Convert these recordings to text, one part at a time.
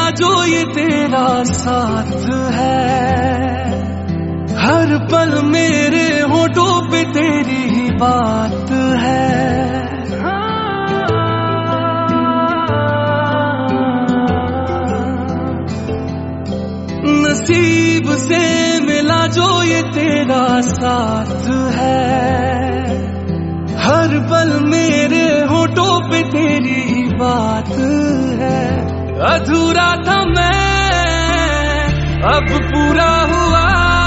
जो ये तेरा साथ है, हर पल मेरे होठों पे तेरी ही बात है। नसीब से मिला जो ये तेरा साथ है, हर पल मेरे होठों पे तेरी ही बात है। अधूरा था मैं अब पूरा हुआ,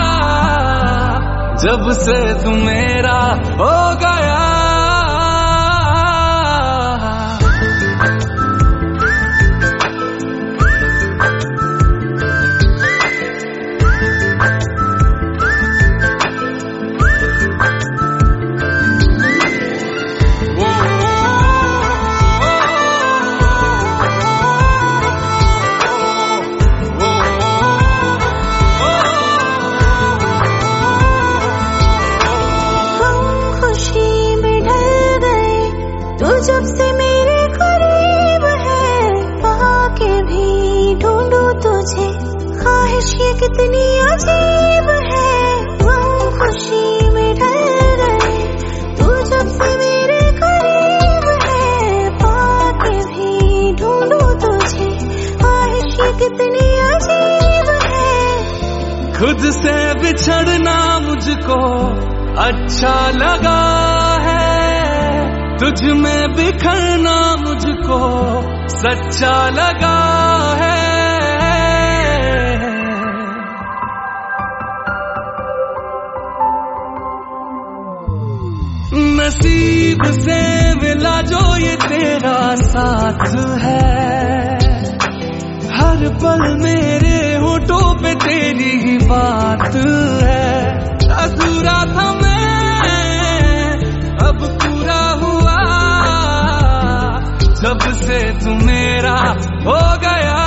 जब से तू मेरा हो गया। जब से मेरे करीब है, पाके भी ढूंढूं तुझे, ख्वाहिश ये कितनी अजीब है। हम खुशी में ढल गए, तू जब से मेरे करीब है, पाके भी ढूंढूं तुझे, ख्वाहिश ये कितनी अजीब है। खुद से बिछड़ना मुझको अच्छा लगा है, तुझ में बिखरना मुझको सच्चा लगा है। नसीब से मिला जो ये तेरा साथ है, हर पल मेरे होठों पे तेरी ही बात है। अधूरा था मैं अब पूरा हुआ, जब से तू मेरा हो गया।